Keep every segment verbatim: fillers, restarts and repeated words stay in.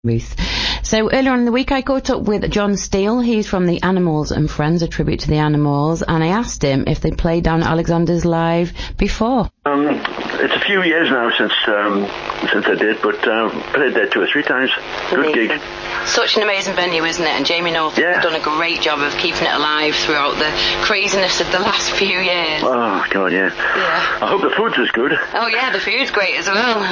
Ruth. So earlier on in the week I caught up with John Steele. He's from the Animals and Friends, a tribute to the animals, and I asked him if they played down at Alexander's Live before. Um, it's a few years now since um, since I did, but uh, played there two or three times. Good Amazing. gig. Such an amazing venue, isn't it? And Jamie Norton yeah. has done a great job of keeping it alive throughout the craziness of the last few years. Oh, God, yeah. Yeah. I hope the food's as good. Oh, yeah, the food's great as well.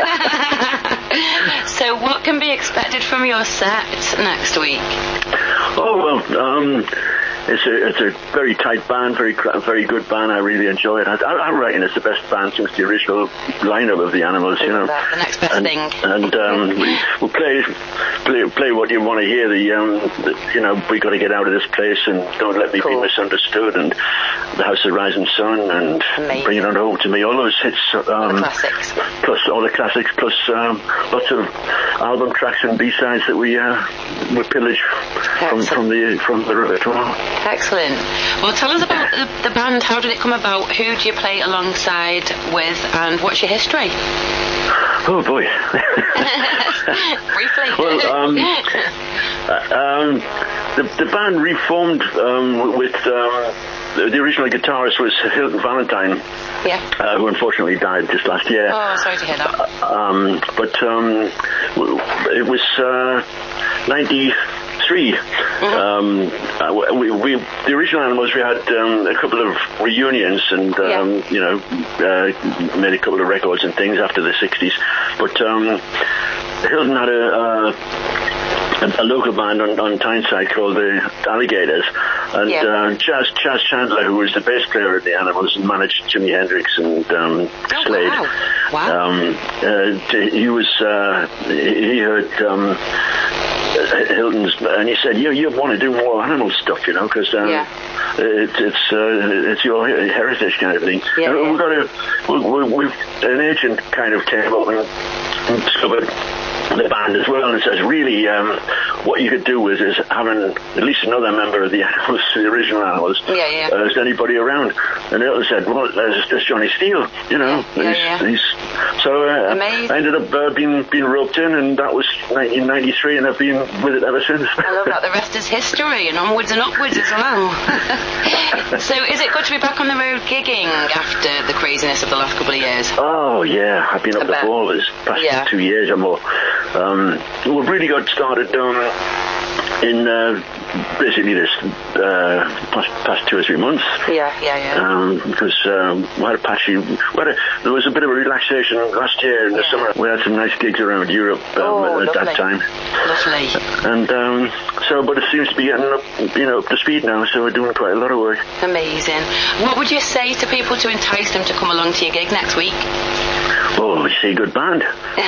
So what can be expected from your set next week? Oh, well, um... It's a, it's a very tight band, very very good band. I really enjoy it. I, I reckon it's the best band since the original lineup of the Animals, you know. The next best and, thing. And um, we, we'll play, play play what you want to hear. The, um, the you know, we got to get out of this place and Don't Let Me cool. Be Misunderstood and The House of Rising Sun and Amazing. Bring It On Home to Me. All those hits. Um, all the classics. Plus all the classics, plus um, lots of album tracks and B-sides that we uh, we pillage from, from the from the repertoire. Excellent. Well, tell us about the, the band. How did it come about? Who do you play alongside with, and what's your history? Oh boy. Briefly. Well, um, uh, um, the, the band reformed um, with um, the, the original guitarist was Hilton Valentine. Yeah. Uh, who unfortunately died just last year. Oh, sorry to hear that. Uh, um, but um, it was uh, ninety. Three. Mm-hmm. Um, uh, we, we, the original Animals, we had um, a couple of reunions and, um, yeah. you know, uh, made a couple of records and things after the sixties. But um, Hilton had a, uh, a, a local band on, on Tyneside called the Alligators. And yeah. uh, Chaz, Chaz Chandler, who was the bass player of the Animals and managed Jimi Hendrix and um, oh, Slade. Wow. Wow. Um, uh, he was, uh, he heard... Um, Hilton's, and he said, "You you want to do more animal stuff, you know, because um, yeah. it, it's uh, it's your heritage kind of thing." Yeah, and yeah. we've got a we, we, we've an agent kind of came up and, and discovered the band as well, and it says really um, what you could do is is having at least another member of the Animals, the original Animals, yeah, yeah. Uh, as anybody around. And Hilton said, "Well, there's, there's Johnny Steele, you know." Yeah, he's, yeah. he's, so uh, I ended up uh, being being roped in, and that was nineteen ninety-three, and I've been with it ever since. I love that. The rest is history, and onwards and upwards as well. So is it good to be back on the road gigging after the craziness of the last couple of years? Oh, yeah. I've been up I the bet. ball this past yeah. two years or more. Um, we've really got started um, in uh, basically this uh, past, past two or three months. Yeah, yeah, yeah. Um, because um, we had a patchy... We had a, there was a bit of a relaxation last year in the yeah. summer. We had some nice gigs around Europe um, oh, at, at that time. Lovely. And um, so, but it seems to be getting up, you know, up to speed now, so we're doing quite a lot of work. Amazing. What would you say to people to entice them to come along to your gig next week? Oh, you see, good band.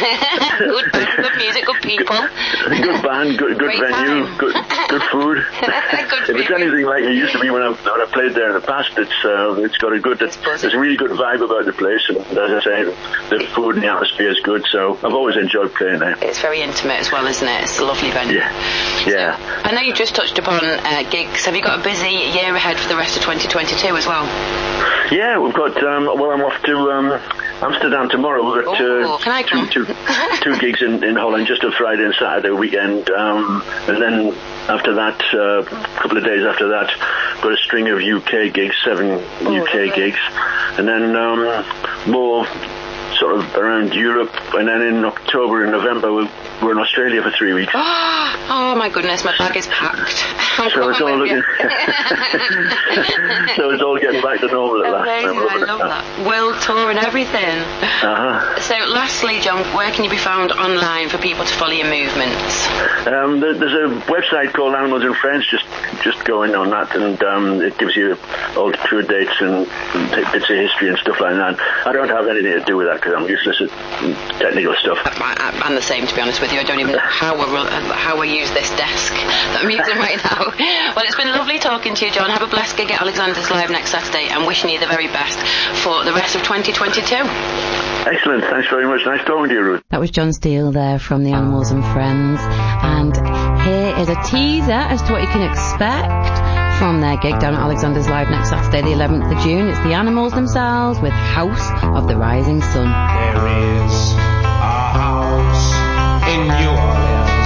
good, good, good music, good people. Good, good band, good, good venue, time. good, good food. good if it's anything like it used to be when I when I played there in the past, it's uh, it's got a good, it's there's a really good vibe about the place, and as I say, the food and the atmosphere is good. So I've always enjoyed playing there. It's very intimate as well, isn't it? It's a lovely venue. Yeah, yeah. So, I know you just touched upon uh, gigs. Have you got a busy year ahead for the rest of twenty twenty-two as well? Yeah, we've got. Um, well, I'm off to um, Amsterdam tomorrow. We've got Ooh, uh, can I come? two, two, two gigs in, in Holland, just a Friday and Saturday weekend, um, and then after that, uh, a couple of days after that, got a string of U K gigs, seven Ooh, U K lovely. gigs, and then um, more sort of around Europe, and then in October and November we're, we're in Australia for three weeks. Oh my goodness, my bag is packed. I'm so it's all looking. So it's all getting back to normal at last. Amazing, I love that. that. World tour and everything. Uh-huh. So lastly, John, where can you be found online for people to follow your movements? Um, there, there's a website called Animals and Friends. Just just go in on that, and um, it gives you all the tour dates and bits of history and stuff like that. I don't have anything to do with that because I'm useless at technical stuff. I, I'm the same, to be honest with you. I don't even know how I, how I use this desk that I'm using right now. Well, it's been lovely talking to you, John. Have a blessed gig at Alexander's Live next Saturday, and wishing you the very best for the rest of twenty twenty-two. Excellent. Thanks very much. Nice talking to you, Ruth. That was John Steele there from the Animals and Friends. And here is a teaser as to what you can expect from their gig down at Alexander's Live next Saturday, the eleventh of June. It's the Animals themselves with House of the Rising Sun. There is a house in New Orleans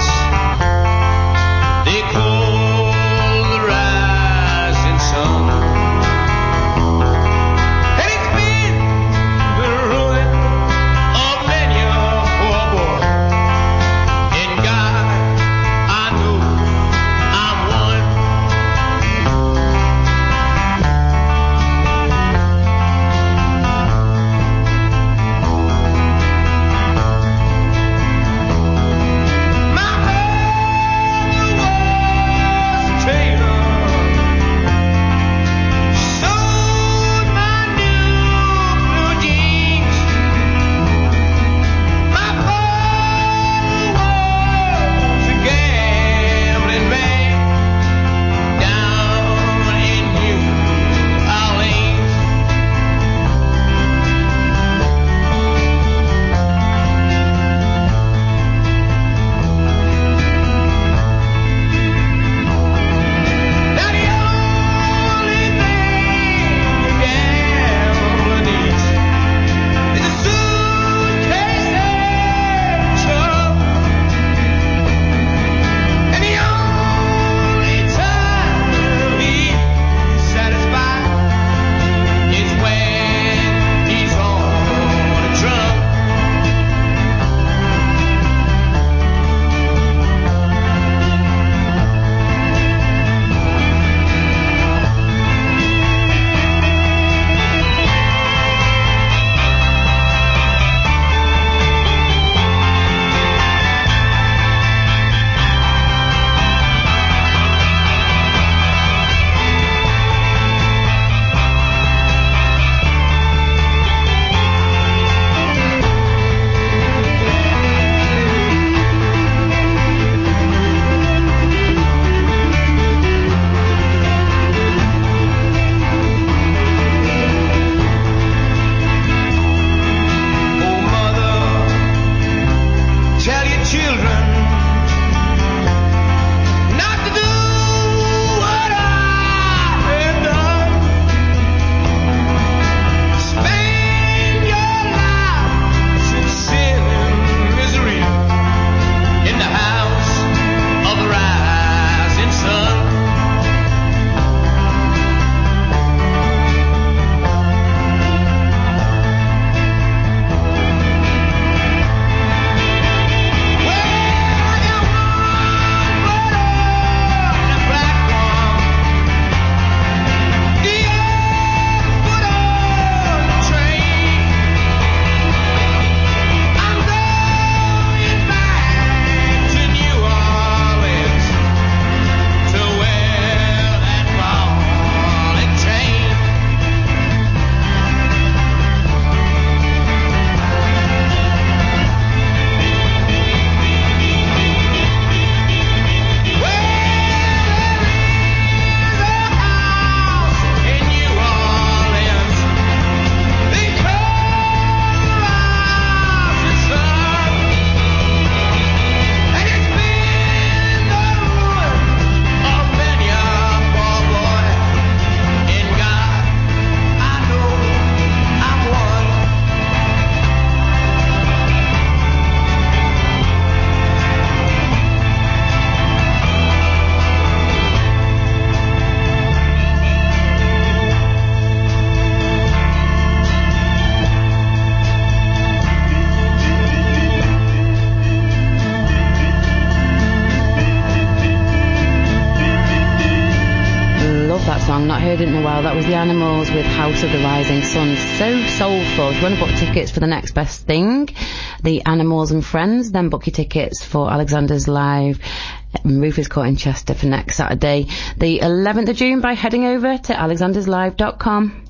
song, not heard it in a while. That was The Animals with House of the Rising Sun. So soulful. If you want to book tickets for the next best thing, The Animals and Friends, then book your tickets for Alexander's Live, Rufus Court in Chester for next Saturday, the eleventh of June, by heading over to alexanders live dot com.